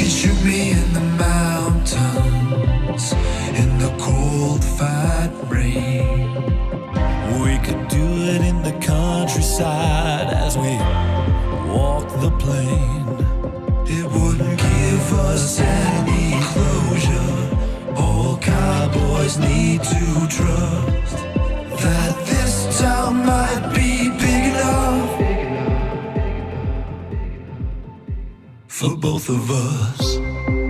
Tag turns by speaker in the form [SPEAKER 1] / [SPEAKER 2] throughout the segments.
[SPEAKER 1] shoot me in the mountains, in the cold, fat rain.
[SPEAKER 2] We could do it in the countryside as we walk the plain.
[SPEAKER 1] It wouldn't give us any closure. All cowboys need to trust that this town might be big enough for both of us.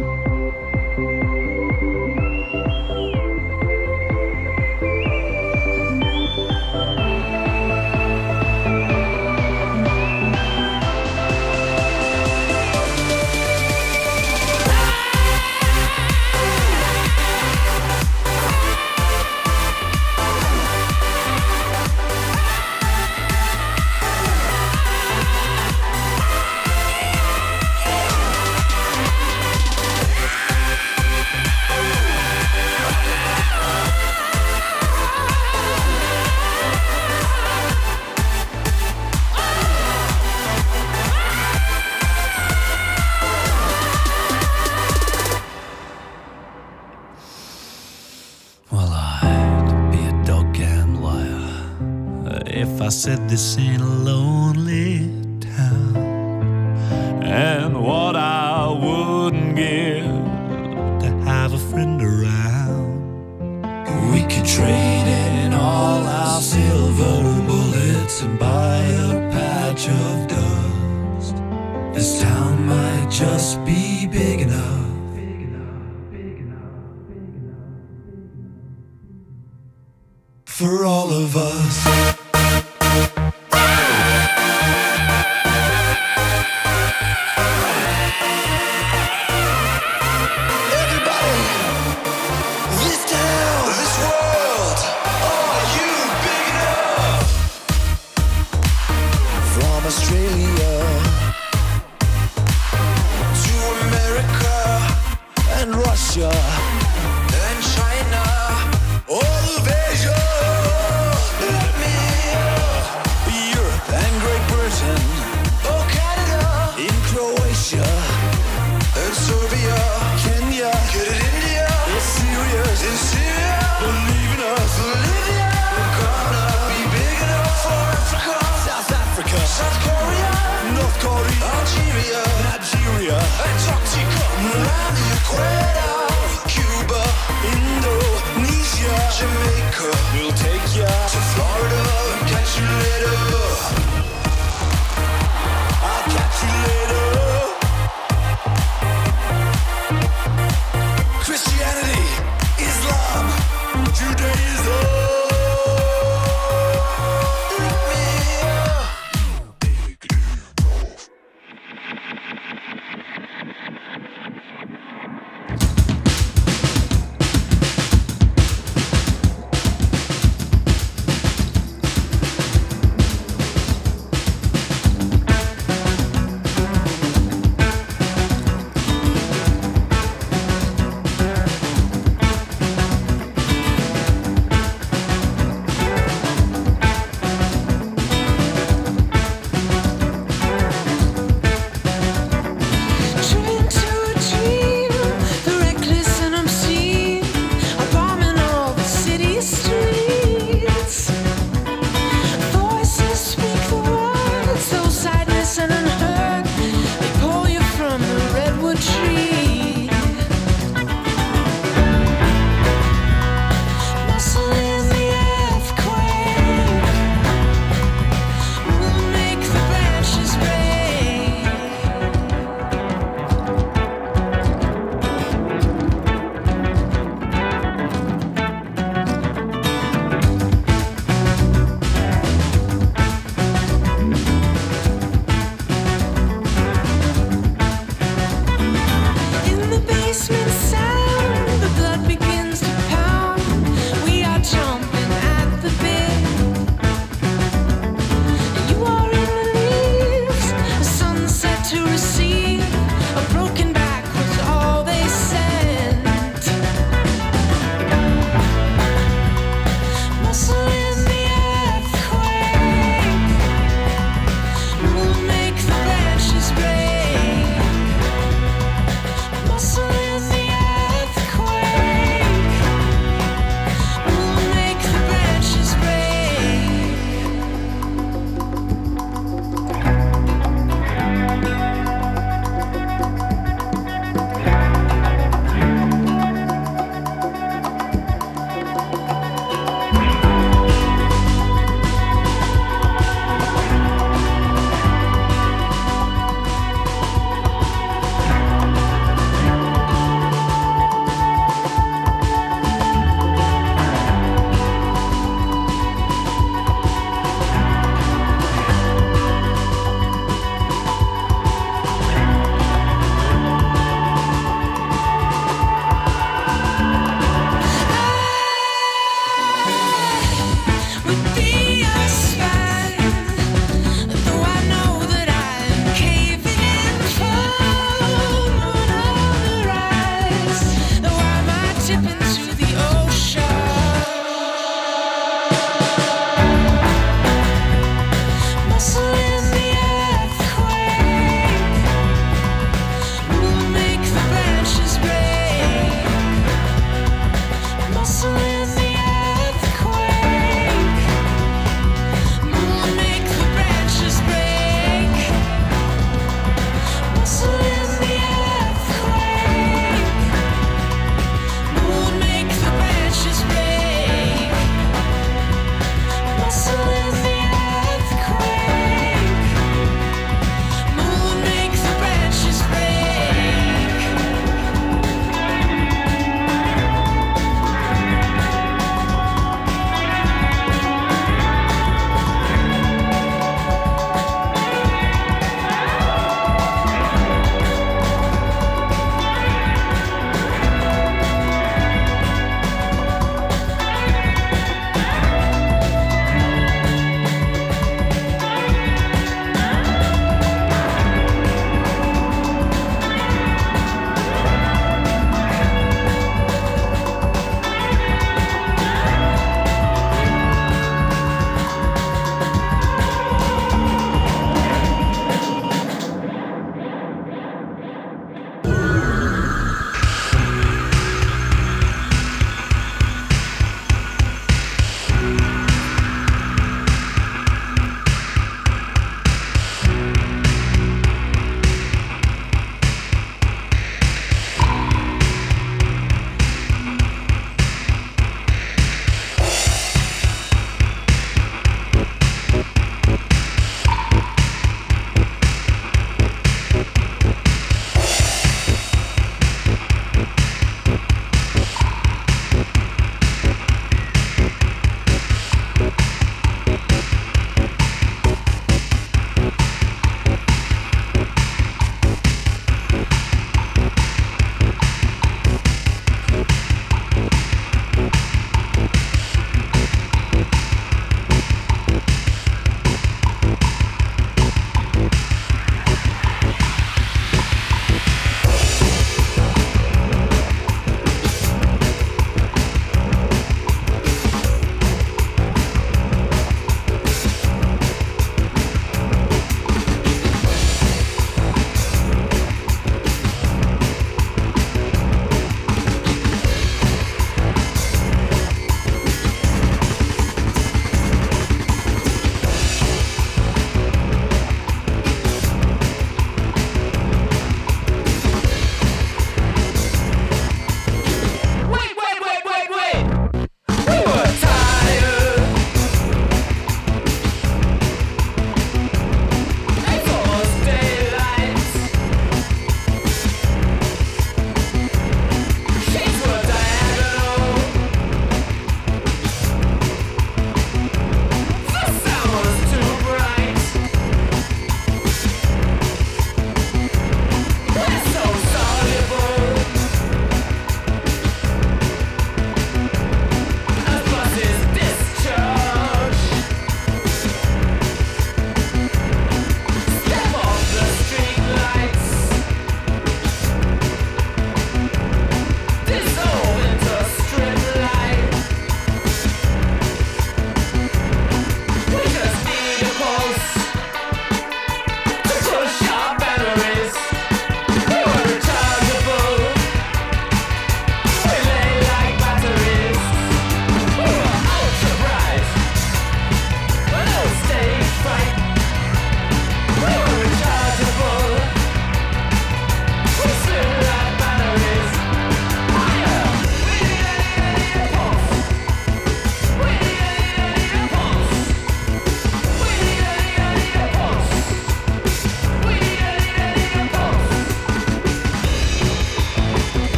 [SPEAKER 2] Well, I'd be a goddamn liar if I said this ain't a lonely town. And what I wouldn't give to have a friend around.
[SPEAKER 1] We could trade in all our silver bullets and buy a patch of dust. This town might just be big enough for all of us.
[SPEAKER 3] Australia to America and Russia and China, all of Asia. Let me Europe and Great Britain, oh Canada, in Croatia and Serbia, Kenya, get it, India, it's serious, in Syria, believe in us, Bolivia, we're gonna be big enough for Africa, South Africa, South Korea, North Korea, Algeria, Nigeria, Antarctica, around the equator, Cuba, Indonesia, Jamaica, we'll take ya to Florida and catch you later. I'll catch you later. Christianity, Islam, Judaism.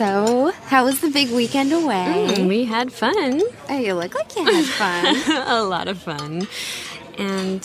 [SPEAKER 4] So, how was the big weekend away?
[SPEAKER 5] We had fun.
[SPEAKER 4] Oh, you look like you had fun.
[SPEAKER 5] A lot of fun. And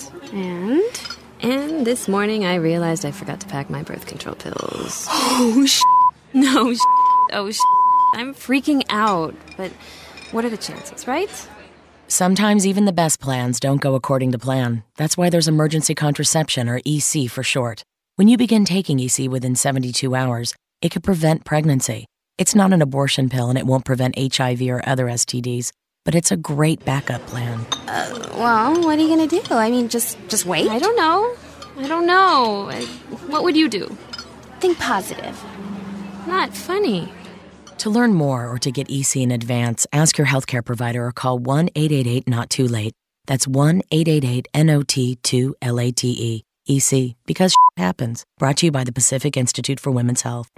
[SPEAKER 5] this morning I realized I forgot to pack my birth control pills.
[SPEAKER 4] Oh,
[SPEAKER 5] No, oh, I'm freaking out. But what are the chances, right?
[SPEAKER 6] Sometimes even the best plans don't go according to plan. That's why there's emergency contraception, or EC for short. When you begin taking EC within 72 hours, it could prevent pregnancy. It's not an abortion pill and it won't prevent HIV or other STDs, but it's a great backup plan.
[SPEAKER 4] Well, what are you gonna do? I mean, just wait?
[SPEAKER 5] I don't know. What would you do?
[SPEAKER 4] Think positive.
[SPEAKER 5] Not funny.
[SPEAKER 6] To learn more or to get EC in advance, ask your healthcare provider or call 1-888-NOT-TOO-LATE. That's 1-888-NOT-2-LATE. EC, because happens. Brought to you by the Pacific Institute for Women's Health.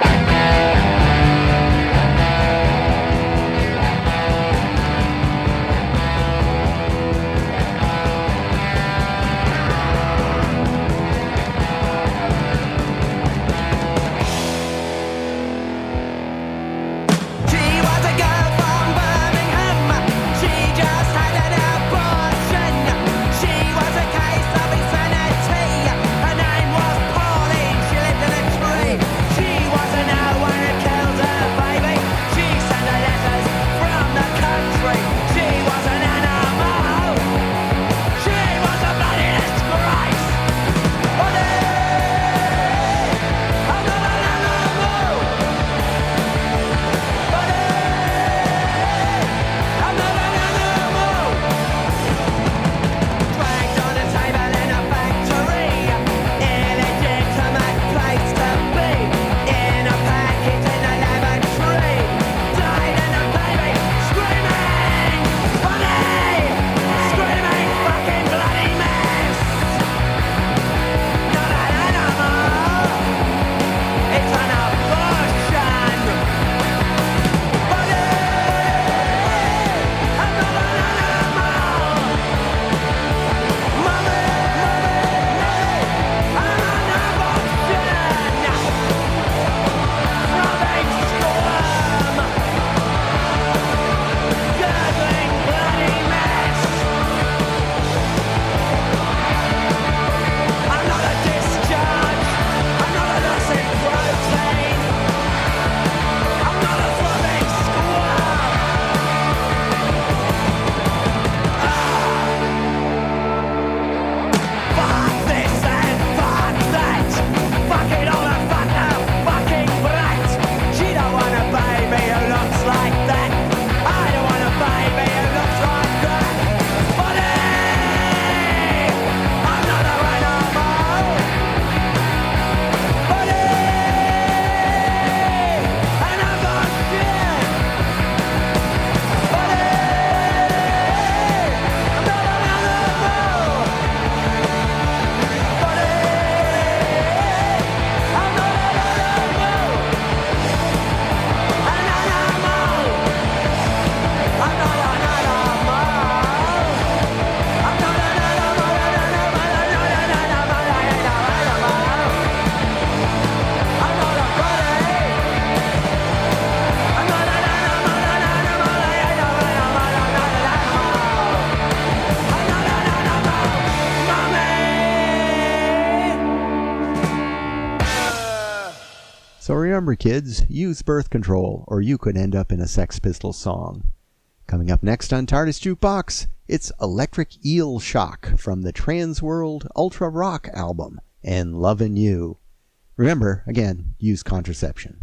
[SPEAKER 7] So remember, kids, use birth control or you could end up in a Sex Pistols song. Coming up next on TARDIS Jukebox, it's Electric Eel Shock from the Transworld Ultra Rock album and Lovin' You. Remember, again, use contraception.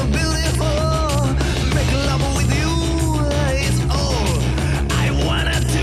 [SPEAKER 3] Make love with you is all I wanna do.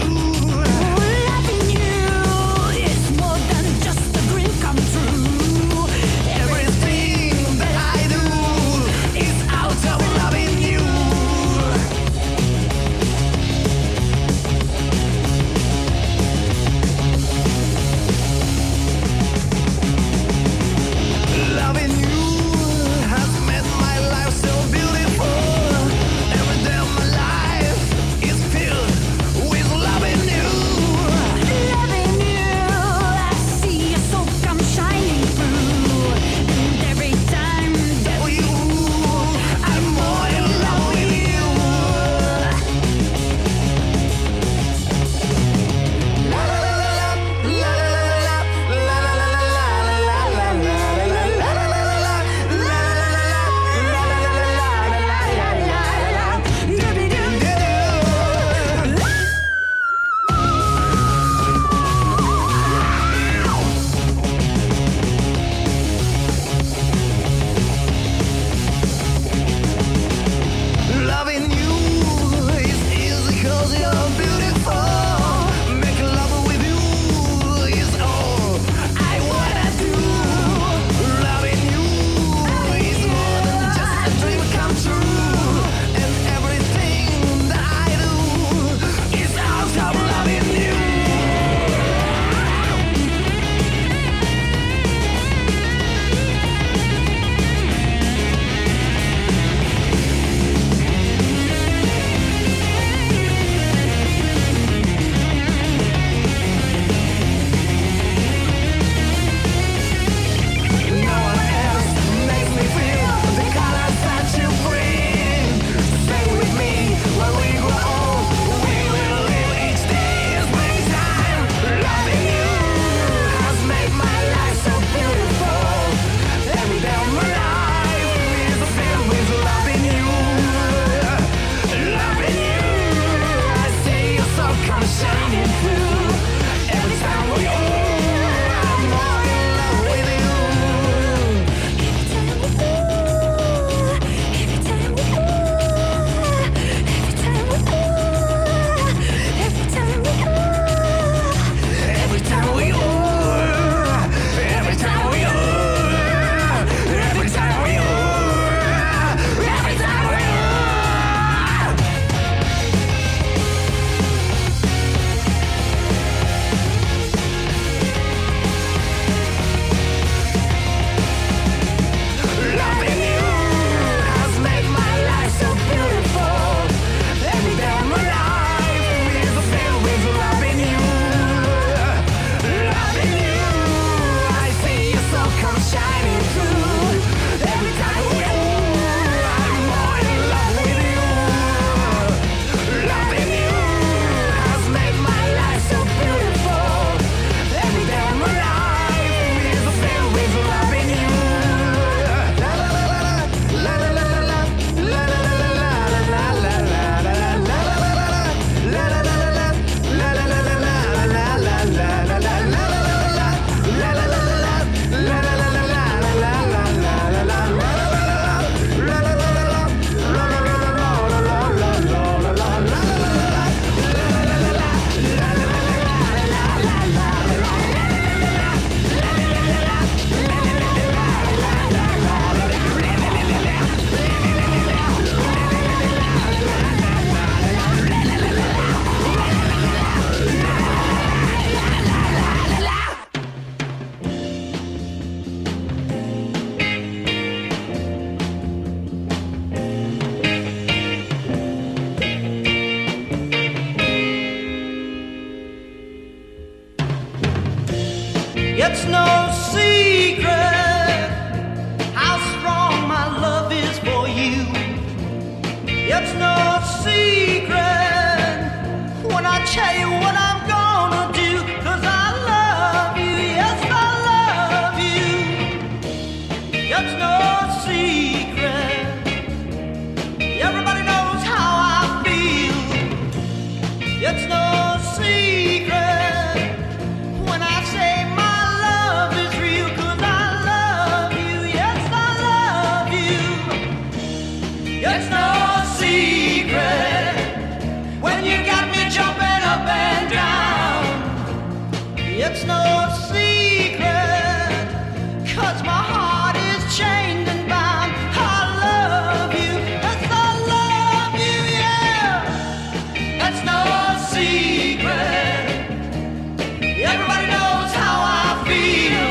[SPEAKER 8] It's no secret how strong my love is for you. It's no secret when I tell you what I'm gonna do, 'cause I love you, yes I love you. It's no secret, everybody knows how I feel. It's no secret when I say my love is real, 'cause I love you, yes I love you. It's no secret when you got me jumping up and down. It's no secret, 'cause my heart is chained and bound. I love you, yes I love you, yeah. It's no secret, everybody knows how I feel.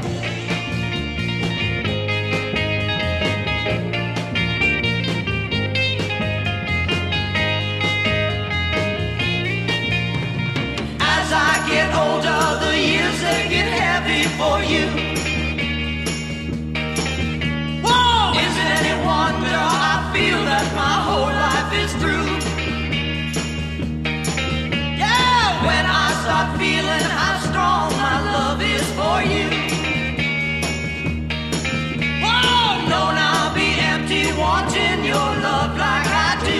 [SPEAKER 8] As I get older, the years they get heavy for you. Whoa! Is it any wonder I feel that my whole life is through? Yeah, when I start feeling how strong my love is for you. Whoa! Known I'll be empty wanting your love like I do.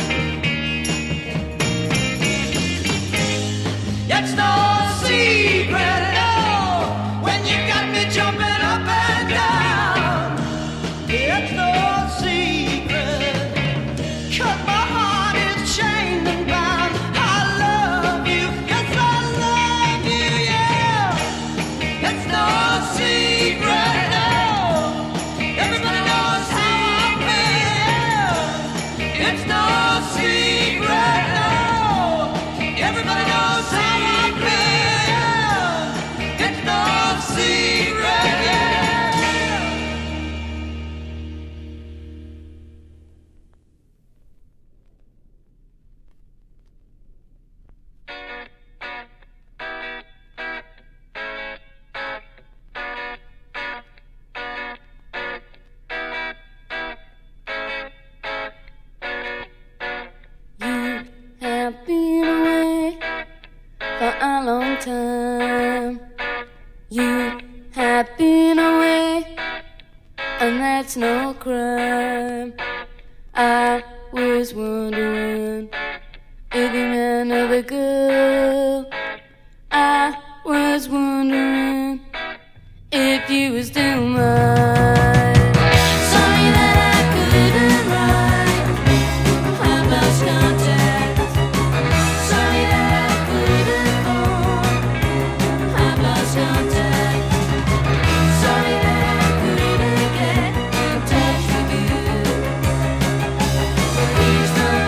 [SPEAKER 8] It's no secret, no, when you got me jumping up and down. It's no secret, 'cause my heart is chained and bound. I love you, yes I love you, yeah. It's no secret, no, everybody knows how I feel. It's no secret, no, everybody knows how I feel. It's no secret, yeah.
[SPEAKER 9] You have been away for a long time. You have been away, and that's no crime. I was wondering if you meant another girl. I was wondering if you were still mine. Sorry that I couldn't write. I lost contact. Sorry that I couldn't phone. I lost contact. Sorry that I couldn't get in touch with you. But here's the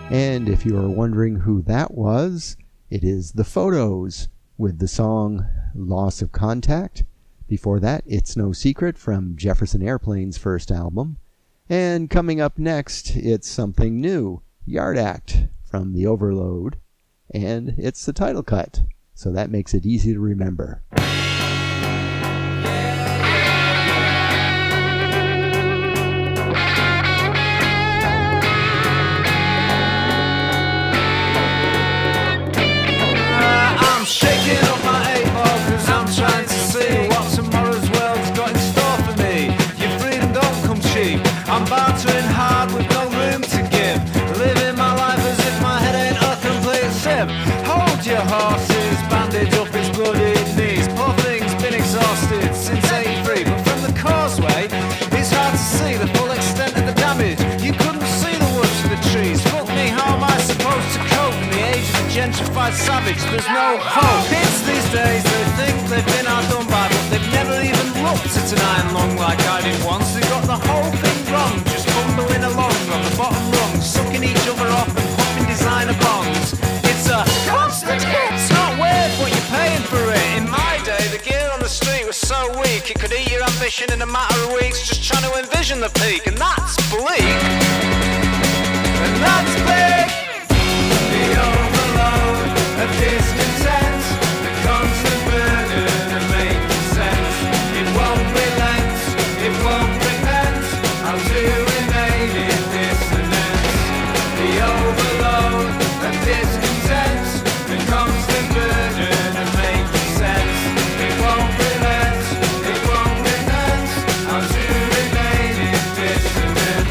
[SPEAKER 7] And if you are wondering who that was, it is The Photos with the song Loss of Contact. Before that, It's No Secret from Jefferson Airplane's first album. And coming up next, it's something new, Yard Act from The Overload. And it's the title cut, so that makes it easy to remember.
[SPEAKER 10] I'm shaking up my 8 ball cause I'm trying to see what tomorrow's world's got in store for me. Your freedom don't come cheap. I'm bartering hard with no room to give. Living my life as if my head ain't a complete sieve. Hold your horses, bandage up its bloody knees. Poor thing's been exhausted since 83. But from the causeway, it's hard to see the full extent of the damage. You couldn't see the woods for the trees. Fuck me, how am I supposed to cope in the age of the gentrified savage? There's no hope. Kids these days, they think they've been outdone by, but they've never even looked at an iron lung like I did once. They got the whole thing wrong, just bumbling along on the bottom rung, sucking each other off and popping designer bongs. It's a constant hit. It's not worth what you're paying for it. In my day, the gear on the street was so weak it could eat your ambition in a matter of weeks. Just trying to envision the peak, and that's bleak. And that's big. The overload of discontent, the constant burden of making sense. It won't relent, it won't repent. How to remain in dissonance. The overload of discontent, the constant burden of making sense. It won't relent, it won't repent. How to remain in dissonance.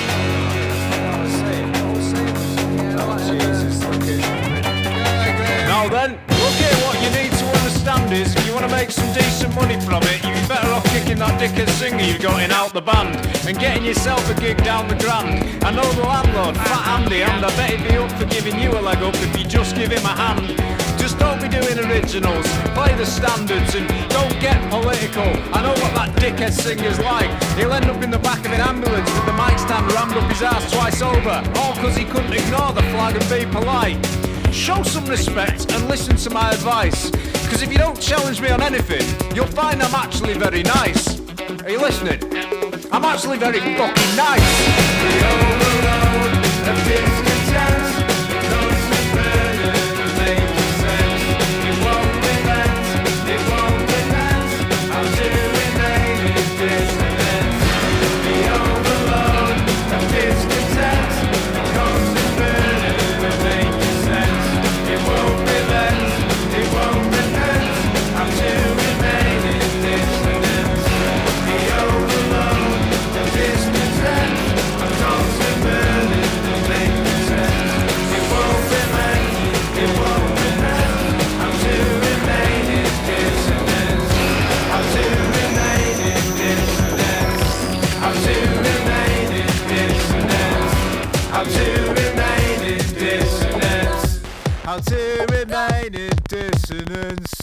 [SPEAKER 10] Now then, look here, what you need to understand is if you want to make some decent money from it, you'd be better off kicking that dickhead singer you've got in out the band and getting yourself a gig down the Grand. I know the landlord, Fat Andy, and I bet he'd be up for giving you a leg up if you just give him a hand. Just don't be doing originals, play the standards and don't get political. I know what that dickhead singer's like. He'll end up in the back of an ambulance with the mic stand rammed up his ass twice over, all cause he couldn't ignore the flag and be polite. Show some respect and listen to my advice, cause if you don't challenge me on anything, you'll find I'm actually very nice. Are you listening? I'm actually very fucking nice. The overload of discontent, the constant burden of making sense. It won't relent, it won't repent. How to remain in dissonance. The overload of discontent, the constant burden of making sense. It won't relent, it won't repent. How to remain in dissonance. The overload of discontent, the constant burden of making sense. It won't relent, it won't repent. How to remain in dissonance. How to remain in dissonance. How to remain in dissonance. How to remain in dissonance. How to remain in dissonance.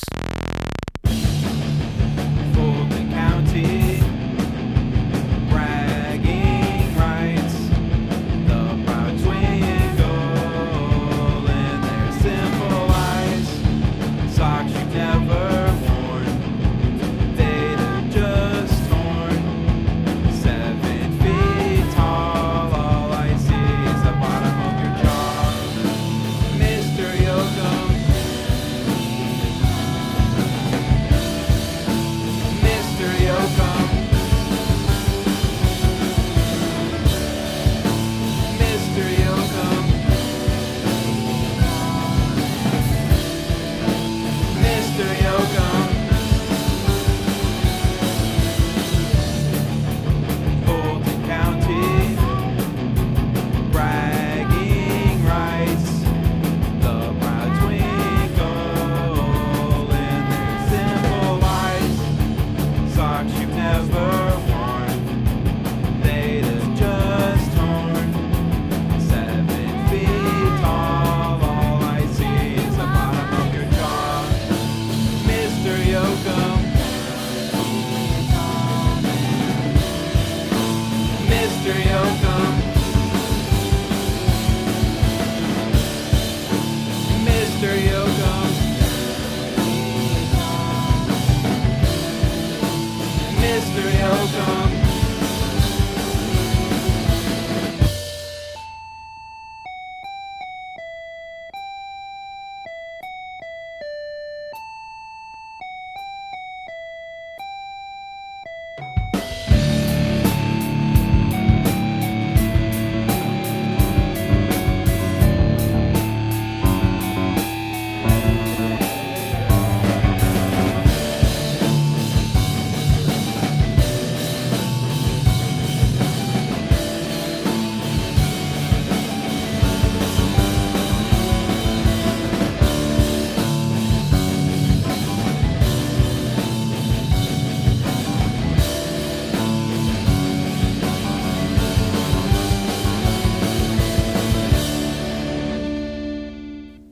[SPEAKER 10] Fulton County, bragging rights. The proud twinkle in their simple eyes. Socks you've never worn, they'd have just torn. 7 feet tall, all I see is the bottom of your jaw. Mr. Yoakum,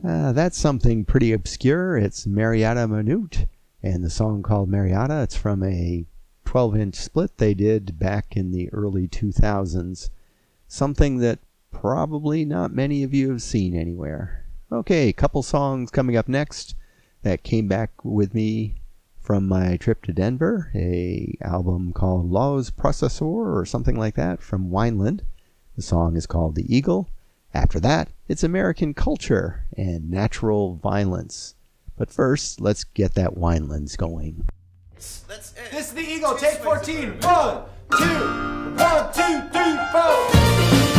[SPEAKER 7] That's something pretty obscure. It's Marietta Minute, and the song called Marietta. It's from a 12-inch split they did back in the early 2000s. Something that probably not many of you have seen anywhere. Okay, couple songs coming up next that came back with me from my trip to Denver. A album called Laws Processor or something like that from Wineland. The song is called The Eagle. After that, it's American Culture and Natural Violence. But first, let's get that Winelands going.
[SPEAKER 11] This is The Eagle, take 14. 1, 2, 1, 2, 3, 4.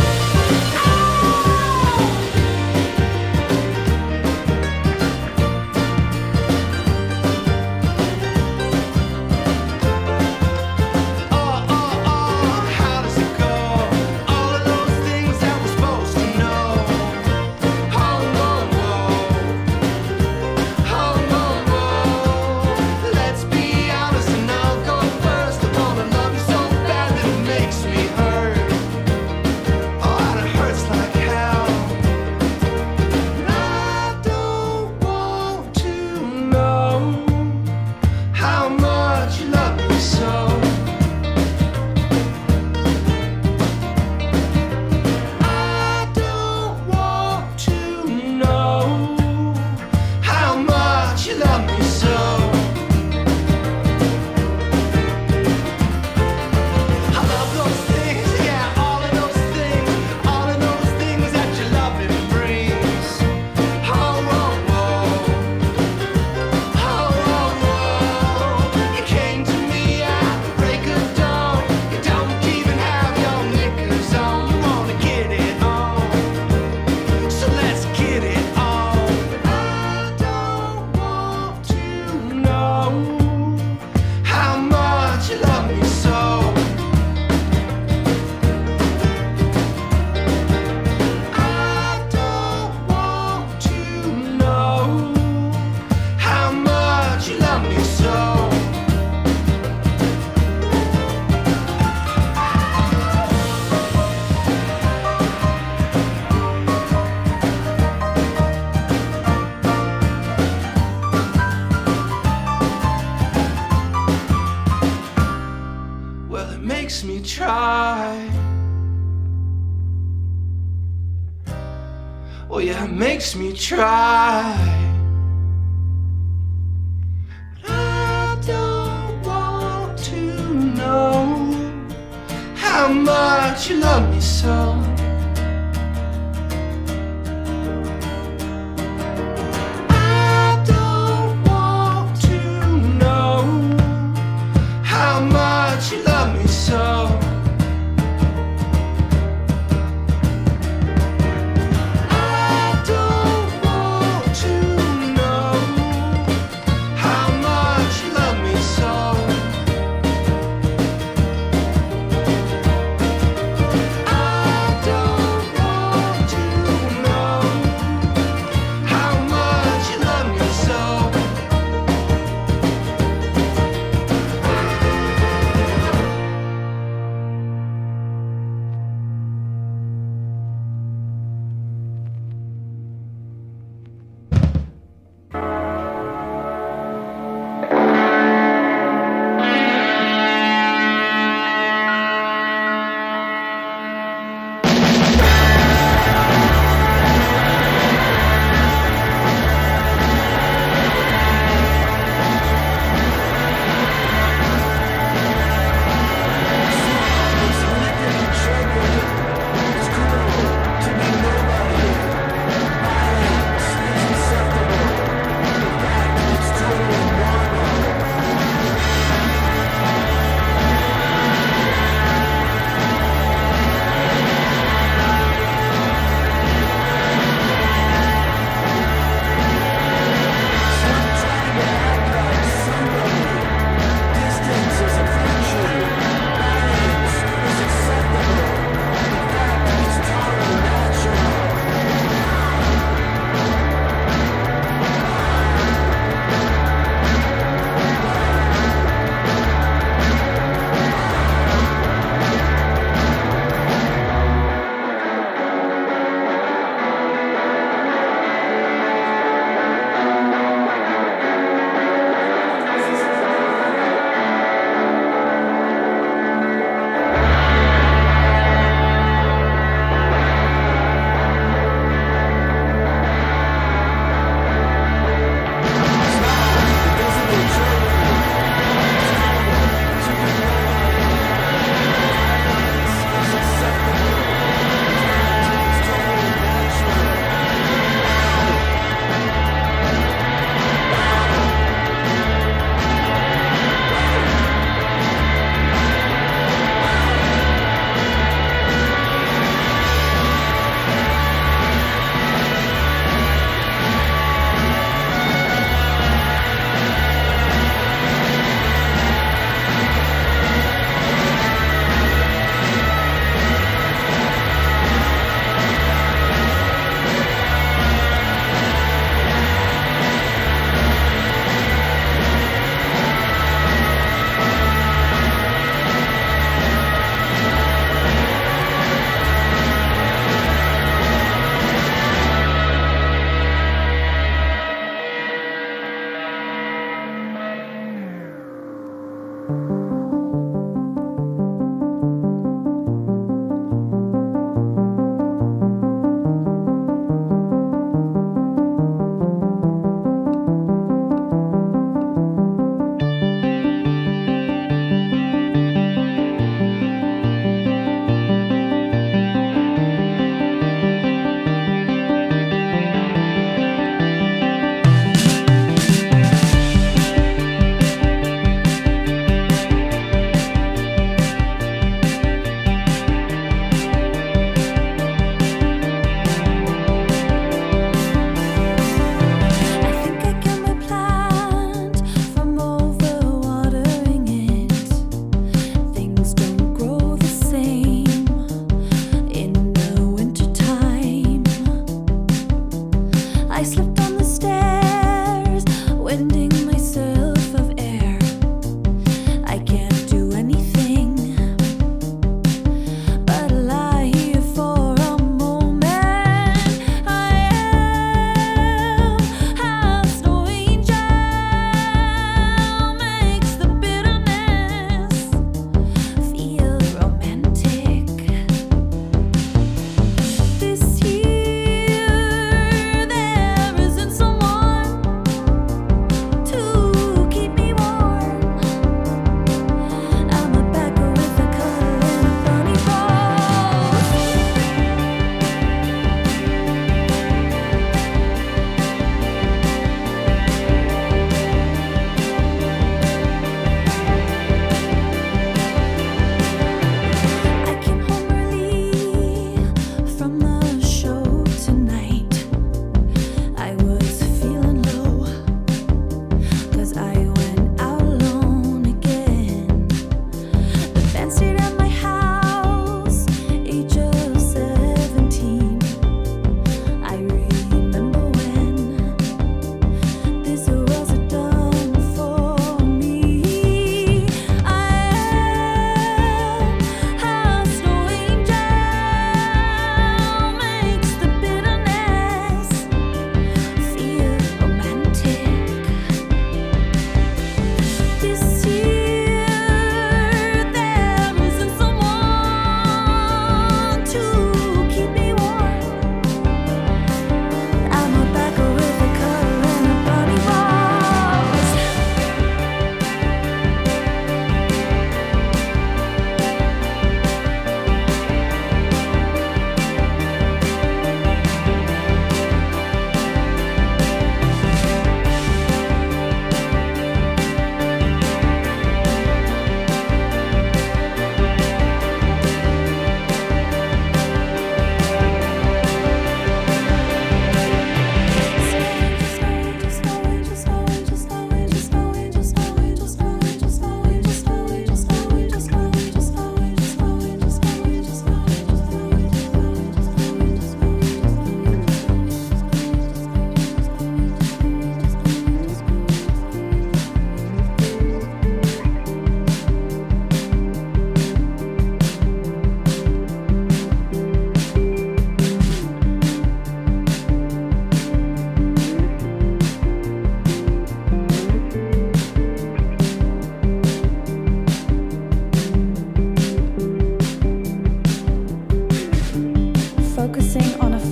[SPEAKER 8] Oh yeah, it makes me try. But I don't want to know how much you love me so. I don't want to know how much you love me so. I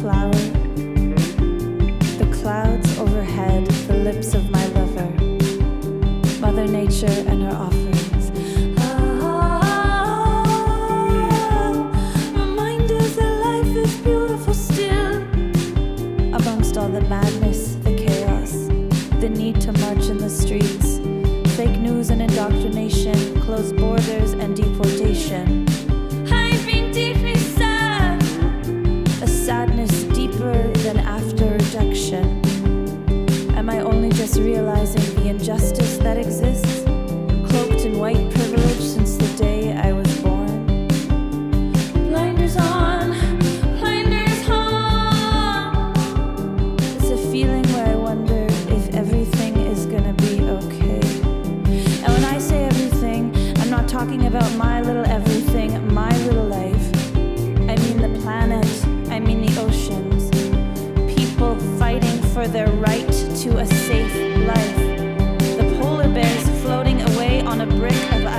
[SPEAKER 12] flower. The clouds overhead, the lips of my lover. Mother Nature and her offerings. Reminders that life is beautiful still. Amongst all the madness, the chaos, the need to march in the streets, fake news and indoctrination, closed borders and deportation. I've been deeply sad, a sadness deeper than after rejection. Am I only just realizing the injustice that exists, cloaked in white privilege since the day I was born? Blinders on, blinders on. It's a feeling where I wonder if everything is gonna be okay. And when I say everything, I'm not talking about my little everything, my little life. I mean the planet, I mean the oceans. People fighting for their right to a safe life. The polar bears floating away on a brick of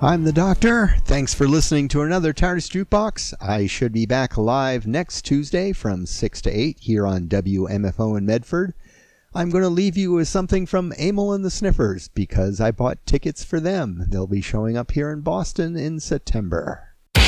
[SPEAKER 7] I'm the Doctor. Thanks for listening to another TARDIS Jukebox. I should be back live next Tuesday from 6 to 8 here on WMFO in Medford. I'm going to leave you with something from Amyl and the Sniffers because I bought tickets for them. They'll be showing up here in Boston in September.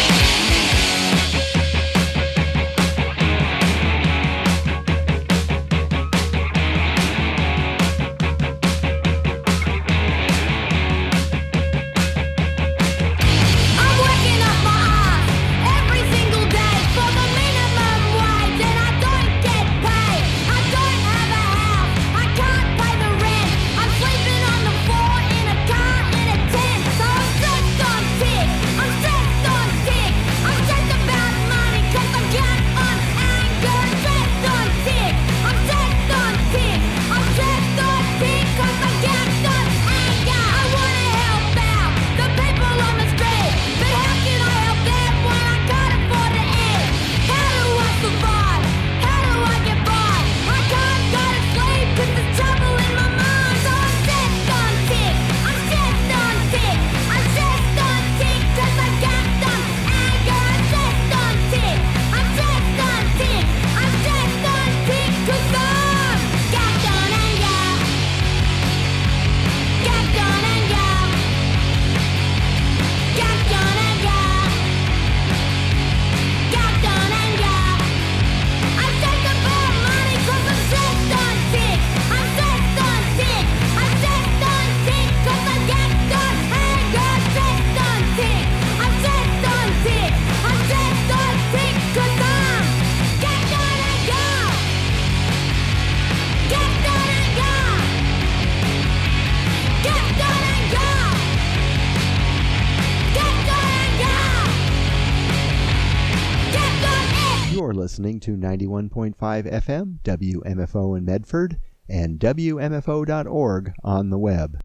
[SPEAKER 7] Listening to 91.5 FM, WMFO in Medford, and WMFO.org on the web.